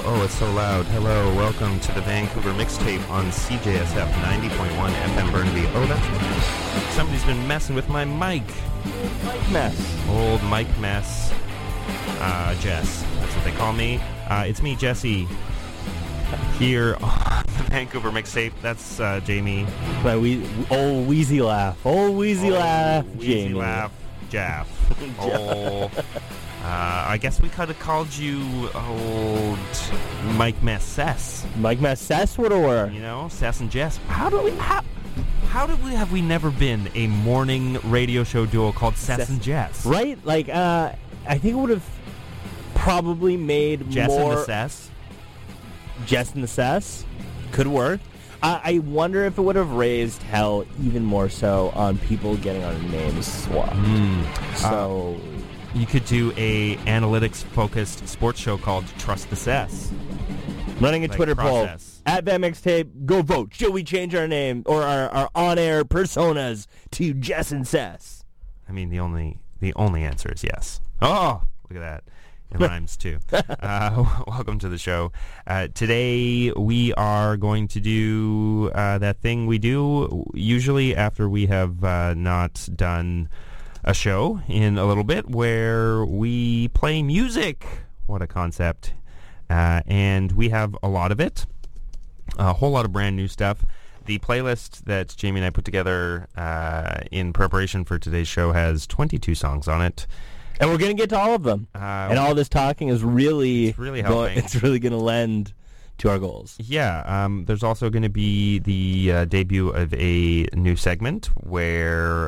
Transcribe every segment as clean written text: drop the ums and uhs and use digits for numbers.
Oh, it's so loud. Hello, welcome to the Vancouver Mixtape on CJSF 90.1 FM Burnaby. Oh, that's... Somebody's been messing with my mic. Mike Mess. Old Mike Mess. Jess. That's what they call me. It's me, Jesse. Here on the Vancouver Mixtape. That's Jamie. My old wheezy laugh. Old wheezy laugh, Wheezy Jamie. laugh, Jaff. Oh... I guess we could have called you old Mike Mess. Mike Mess would have worked. You know, Sess and Jess. How have we never been a morning radio show duo called Sess and Jess? Right? Like, I think it would have probably made Jess more... and the Sess? Jess and the Sess? Could work. I wonder if it would have raised hell even more so on people getting our names swapped. So... You could do a analytics-focused sports show called Trust the Sess. Running a Twitter process. poll. At Van Mixtape, go vote. Should we change our name or our on-air personas to Jess and Sess? I mean, the only answer is yes. Oh, look at that. It rhymes, too. Welcome to the show. Today, we are going to do that thing we do usually after we have not done a show in a little bit, where we play music. What a concept. And we have a lot of it. A whole lot of brand new stuff. The playlist that Jamie and I put together in preparation for today's show has 22 songs on it. And we're going to get to all of them. And all this talking is really helping. It's really going to lend to our goals. Yeah, there's also going to be the debut of a new segment where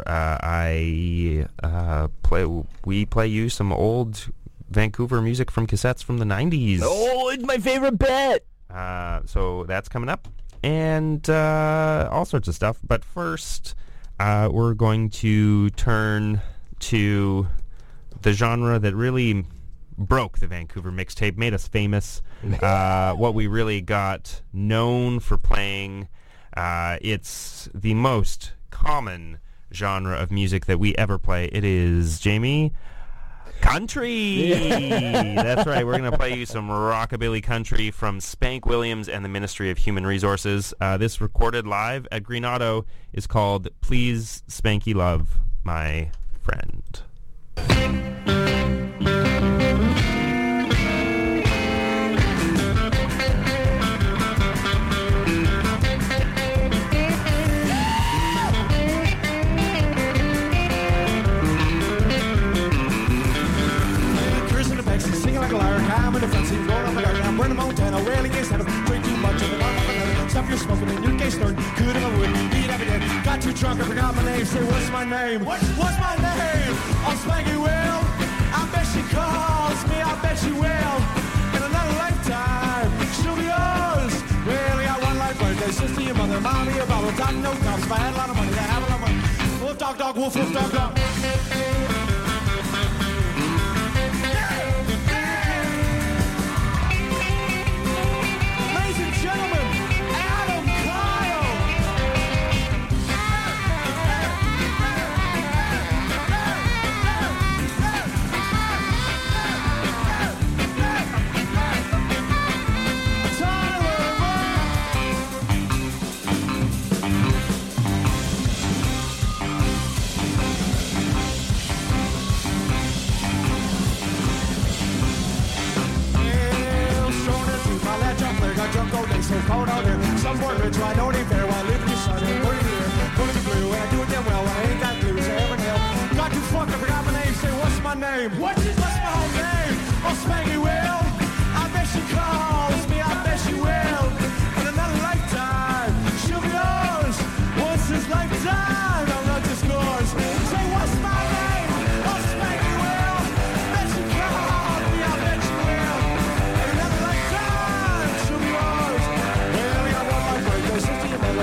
we play you some old Vancouver music from cassettes from the 90s. Oh, it's my favorite bit! So that's coming up, and all sorts of stuff. But first, we're going to turn to the genre that really broke the Vancouver Mixtape, made us famous, what we really got known for playing. It's the most common genre of music that we ever play. It is, Jamie, country! That's right, we're going to play you some rockabilly country from Spank Williams and the Ministry of Human Resources. This recorded live at Green Auto is called Please Spanky Love My Friend. Singing like a liar, I'm in the front seat, going on my garden. I'm burning Montana, railing instead of drink too much of it. Stuff you're smoking and you can't start. Good in my wood, beat every day. Got too drunk, I forgot my name. Say, what's my name? What's my name? I'm Spanky Will. I bet she calls me, I bet she will. In another lifetime, she'll be yours. Well, I got one life birthday, sister, your mother, mommy, your brother, time, no comes. If I had a lot of money, I'd have a lot of money. Wolf, dog, wolf, dog. So cold out here, some boy rich, I don't even fair. While I live in the sun, and burning here, going to be blue, and I do it damn well. When I ain't got blues, I ever nail. Got too fucked, I forgot my name. Say, what's my name? What's my name? Oh, Spanky Will. I bet she calls me, I bet she will. In another lifetime, she'll be yours. Once this lifetime, I'll not discourse. Say, what's my name? Oh, Spanky Will. Bet she calls me, I bet she will. In another lifetime, she'll be yours. Well, I got one life birthday, 60 a minute.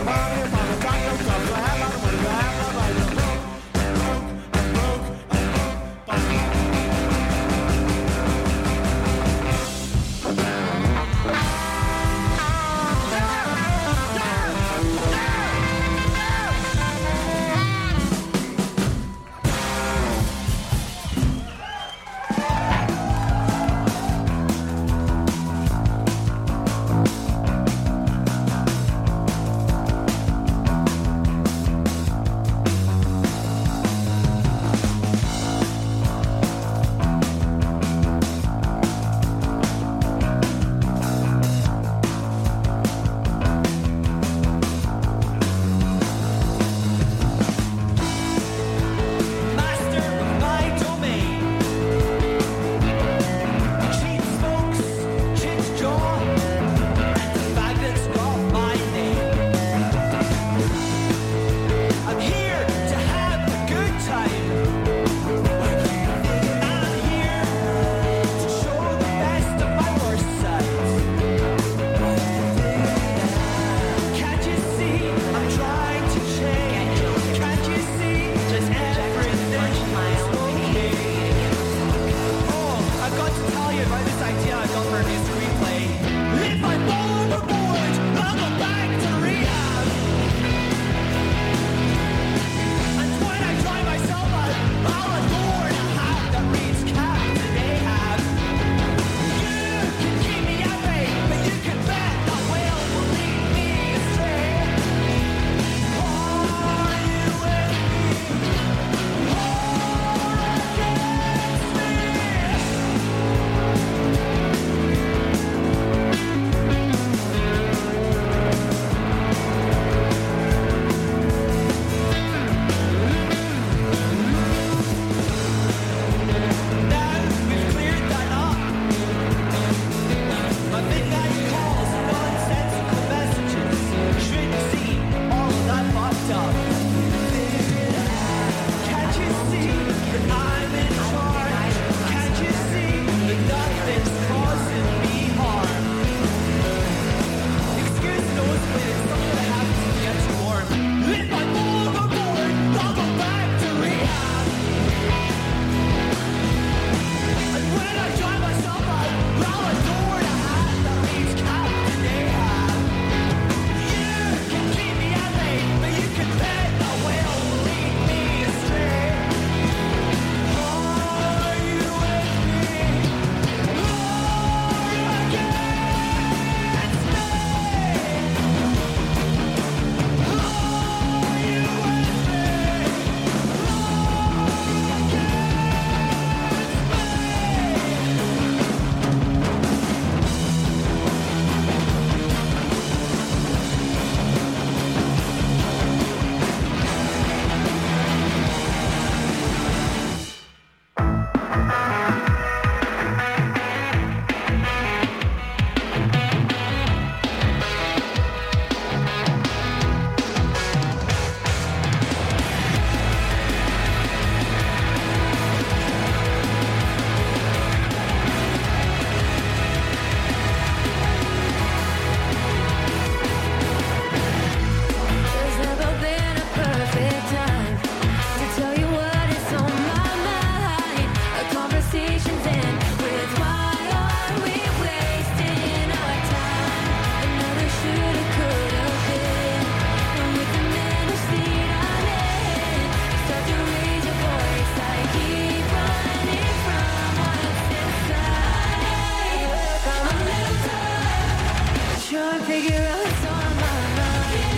figure out what's on my mind.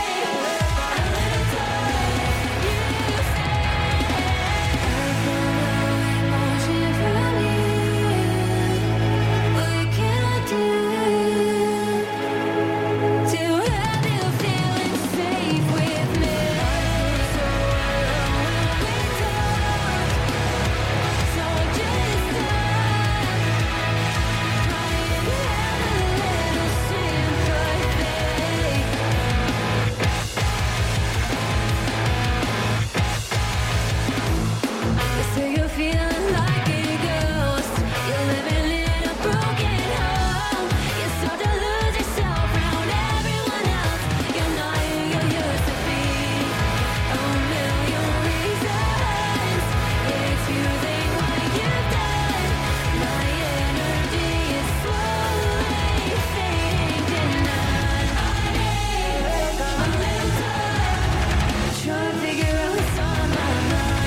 I've no emotion from you. What can I do to have you feeling safe with me? So alone when we talk, so I just trying to have a little sympathy. So you're feeling like a ghost. You're living in a broken home. You start to lose yourself around everyone else. You're not who you used to be. A million reasons. Excusing what you've done. My energy is slowly fading tonight. I'm a little tired. Trying to figure out what's on my mind.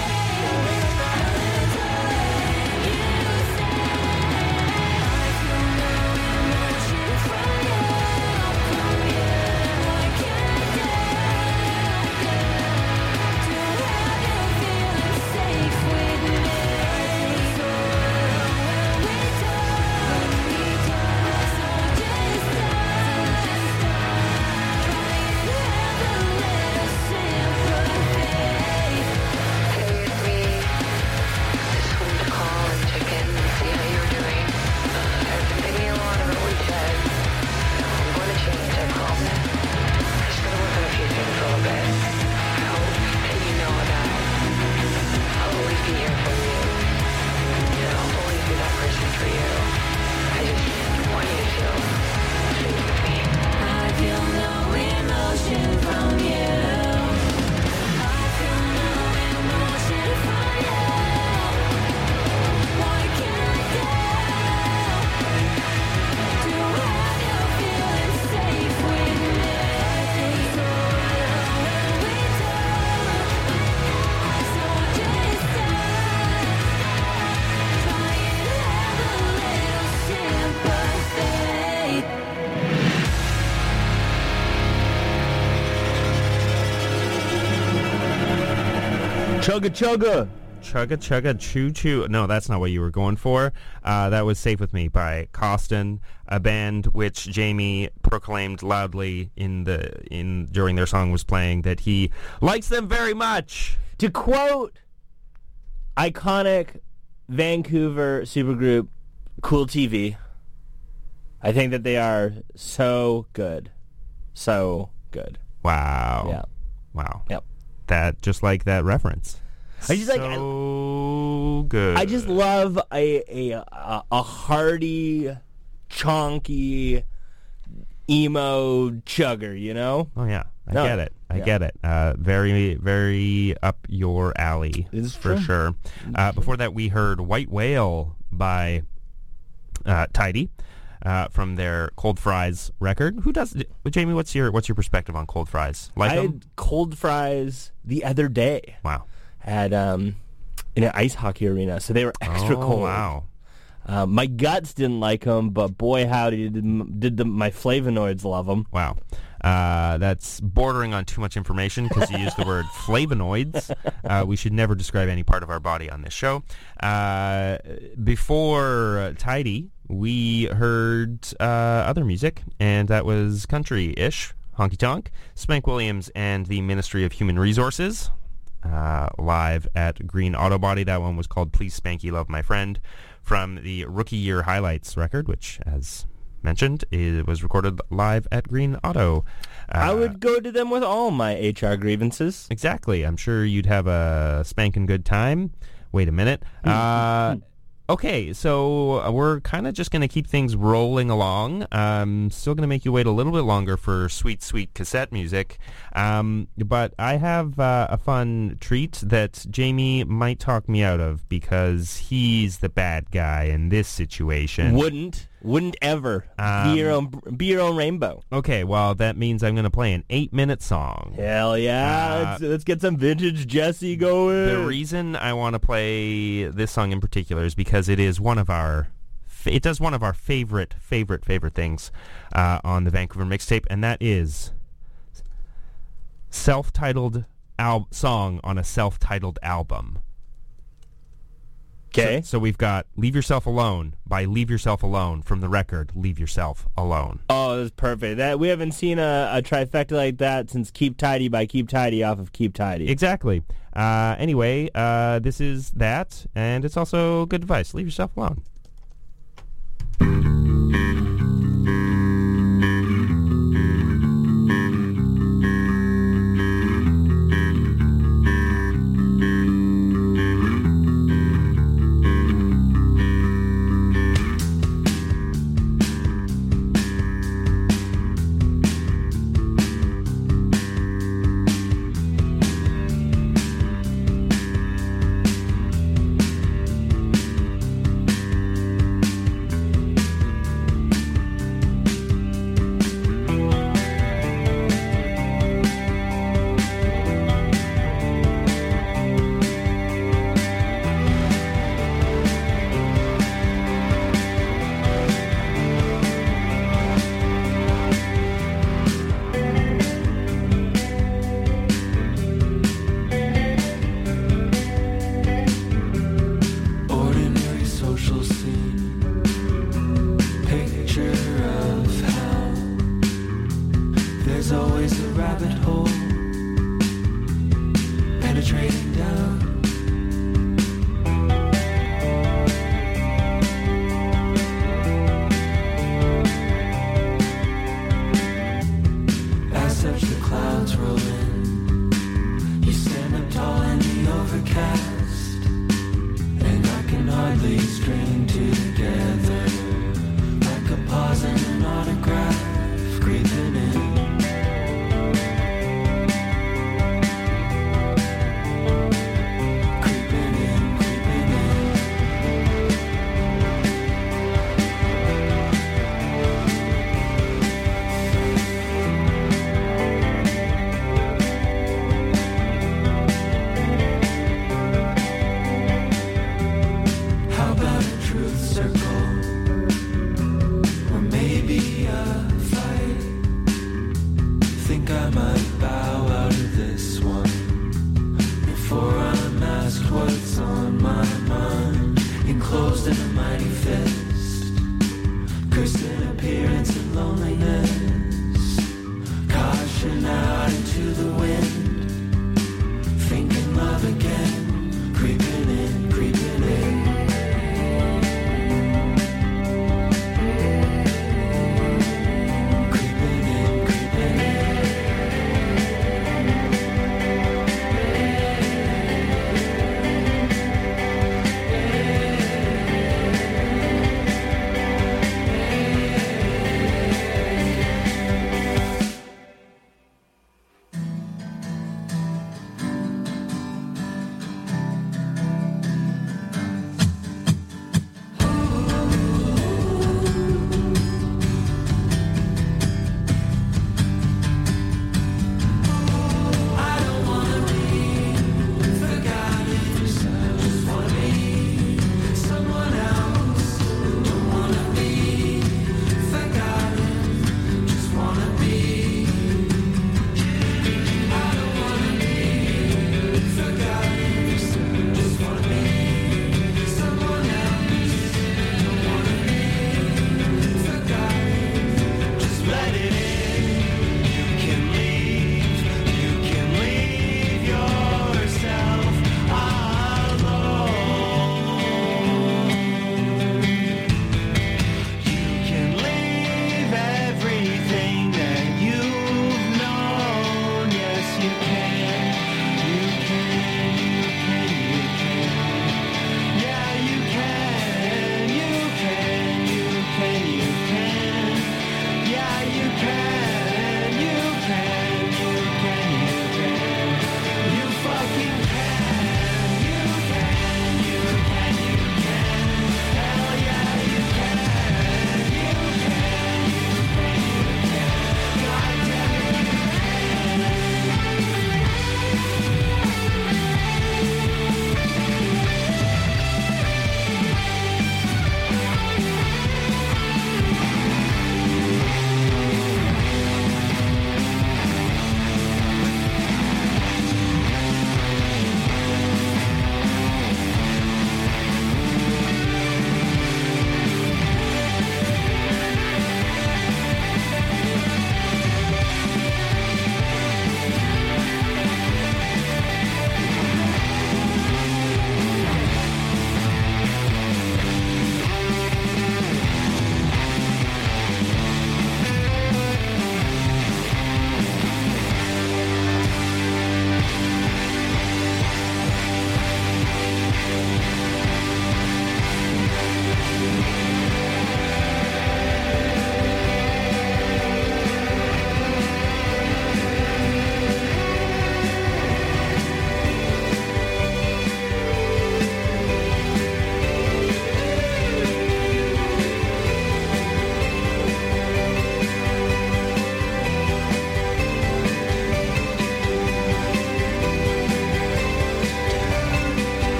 I feel no emotion from you. I feel no emotion from you. What can I do to have you feeling safe with me? So alone when we talk, so I just trying to have a little sympathy. Chugga chugga. Chugga Chugga Choo Choo. No, that's not what you were going for. That was Safe With Me by Costin, a band which Jamie proclaimed loudly during their song was playing that he likes them very much. To quote iconic Vancouver supergroup Cool TV, I think that they are so good. So good. Wow. Yeah. Wow. Yep. That just like that reference. I just so good. I just love a hearty, chonky, emo chugger, you know? Oh yeah, I No. get it. I Yeah. get it. Very, very up your alley It is for true. sure. Before that, we heard "White Whale" by Tidy from their Cold Fries record. Who does? Jamie, what's your perspective on Cold Fries? Like I them? had cold fries the other day Wow. at in an ice hockey arena, so they were extra cold. Wow. My guts didn't like them, but boy howdy did my flavonoids love them. Wow. That's bordering on too much information because you used the word flavonoids. We should never describe any part of our body on this show. Before Tidy, we heard other music, and that was country-ish, Honky Tonk, Spank Williams and the Ministry of Human Resources, live at Green Auto Body. That one was called Please Spanky Love My Friend, from the Rookie Year Highlights record, which, as mentioned, it was recorded live at Green Auto. I would go to them with all my HR grievances. Exactly. I'm sure you'd have a spanking good time. Wait a minute. Okay, so we're kind of just going to keep things rolling along. Still going to make you wait a little bit longer for sweet, sweet cassette music. But I have a fun treat that Jamie might talk me out of because he's the bad guy in this situation. Wouldn't ever be your own rainbow. Okay, well, that means I'm going to play an 8-minute song. Hell yeah! Let's get some vintage Jesse going. The reason I want to play this song in particular is because it is one of our it does one of our favorite things on the Vancouver mixtape, and that is self-titled song on a self-titled album. Okay. So we've got Leave Yourself Alone by Leave Yourself Alone from the record Leave Yourself Alone. Oh, that's perfect. That we haven't seen a trifecta like that since Keep Tidy by Keep Tidy off of Keep Tidy. Exactly. Anyway, this is that, and it's also good advice. Leave yourself alone.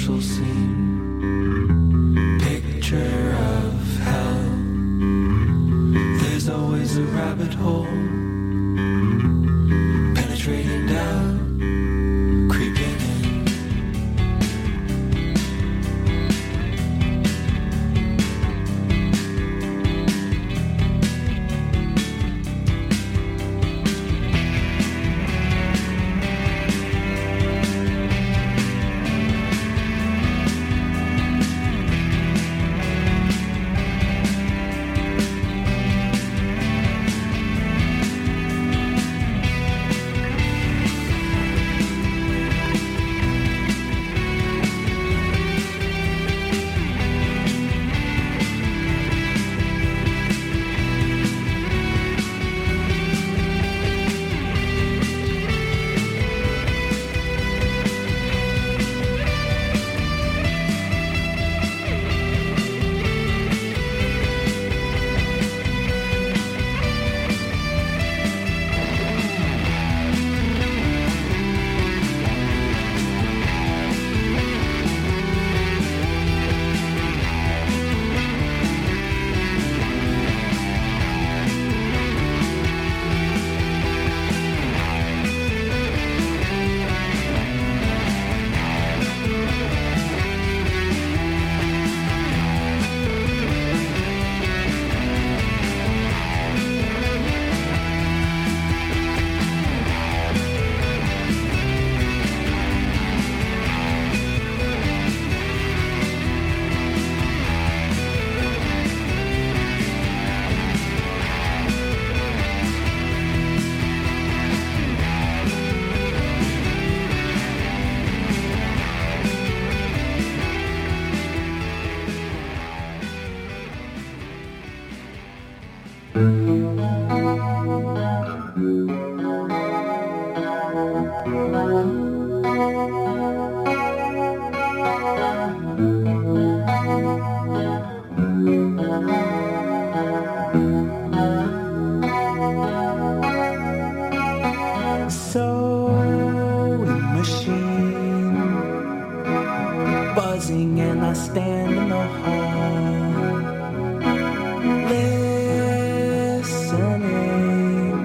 social scene, picture of hell. There's always a rabbit hole, penetrating down, creeping in. Sewing machine buzzing, and I stand in the hall listening,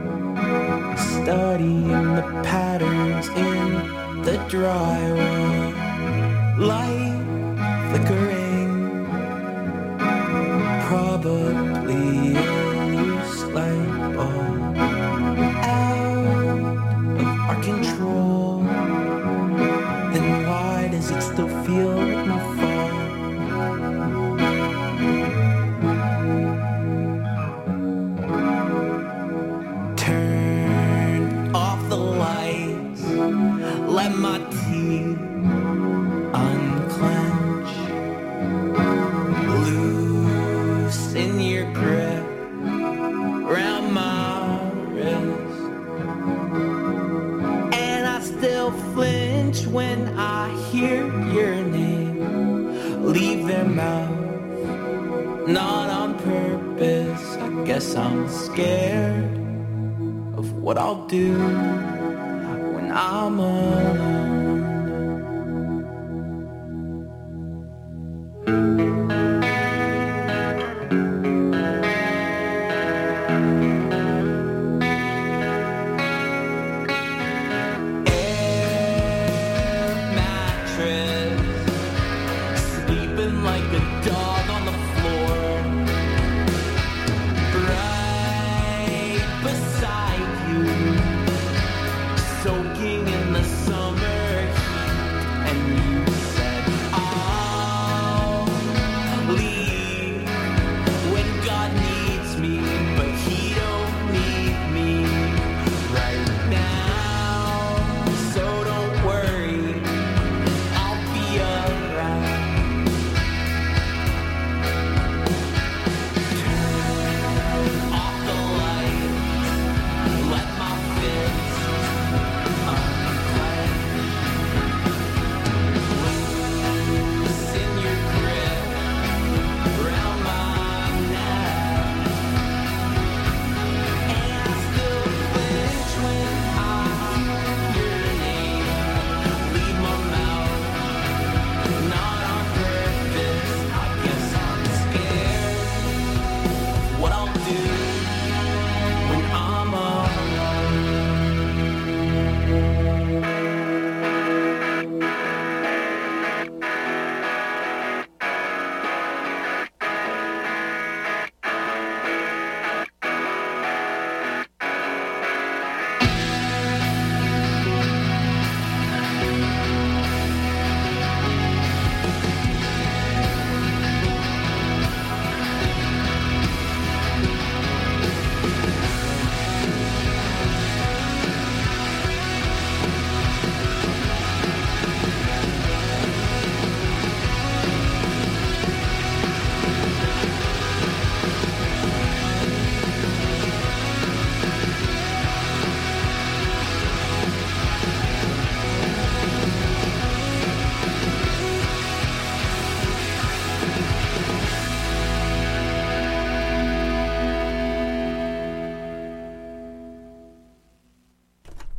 studying the patterns in the drywall, light flickering, probably a loose light bulb control. Then why does it still feel like my fault? Turn off the lights, let my teeth unclench, loosen your grip around my wrist. Still flinch when I hear your name leave their mouth, not on purpose. I guess I'm scared of what I'll do when I'm alone.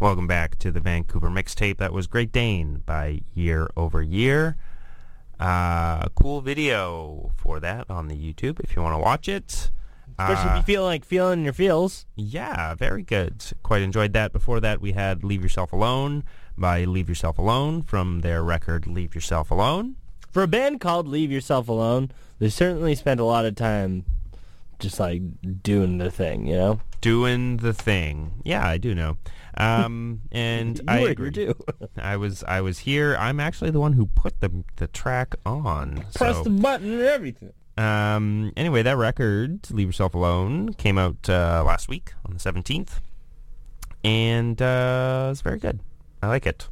Welcome back to the Vancouver mixtape. That was Great Dane by Year Over Year. Cool video for that on the YouTube if you want to watch it. Especially if you feel like feeling your feels. Yeah, very good. Quite enjoyed that. Before that, we had Leave Yourself Alone by Leave Yourself Alone from their record Leave Yourself Alone. For a band called Leave Yourself Alone, they certainly spent a lot of time just like doing the thing, you know? Doing the thing. Yeah, I do know. And I agree. too. I was here. I'm actually the one who put the track on. Press so. the button and everything. Anyway, that record, Leave Yourself Alone, came out last week on the 17th. And it's very good. I like it.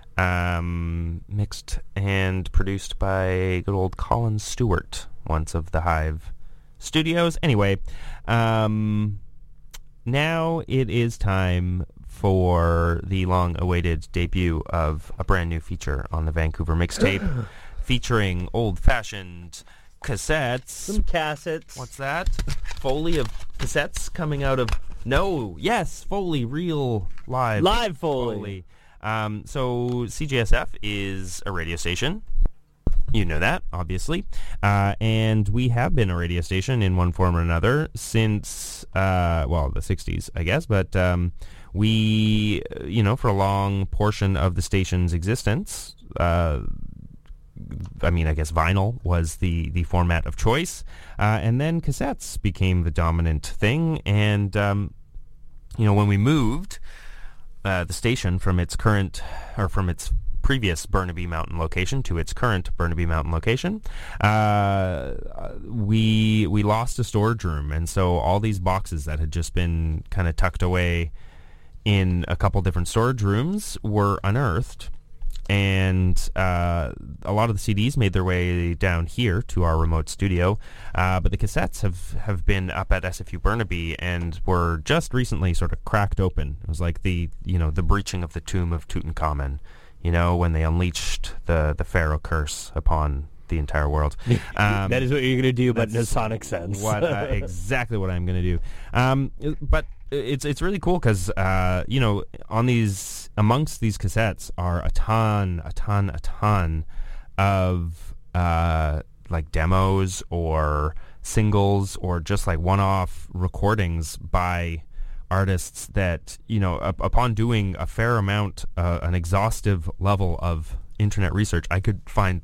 Mixed and produced by good old Colin Stewart, once of the Hive Studios. Anyway, now it is time for the long-awaited debut of a brand new feature on the Vancouver mixtape, featuring old-fashioned cassettes. Some cassettes. What's that? Foley of cassettes coming out of... No, yes, Foley, real live. Live Foley. So CJSF is a radio station. You know that, obviously. And we have been a radio station in one form or another since, the 60s, I guess. But we, for a long portion of the station's existence, I guess vinyl was the format of choice. And then cassettes became the dominant thing. And, when we moved the station from its previous Burnaby Mountain location to its current Burnaby Mountain location, we lost a storage room, and so all these boxes that had just been kind of tucked away in a couple different storage rooms were unearthed, and a lot of the CDs made their way down here to our remote studio, but the cassettes have been up at SFU Burnaby and were just recently sort of cracked open. It was like the breaching of the tomb of Tutankhamun, when they unleashed the Pharaoh curse upon the entire world. That is what you're going to do, but in a sonic sense. Exactly what I'm going to do. But it's really cool because, on amongst these cassettes are a ton of like demos or singles or just like one-off recordings by artists that, upon doing a fair amount, an exhaustive level of internet research, I could find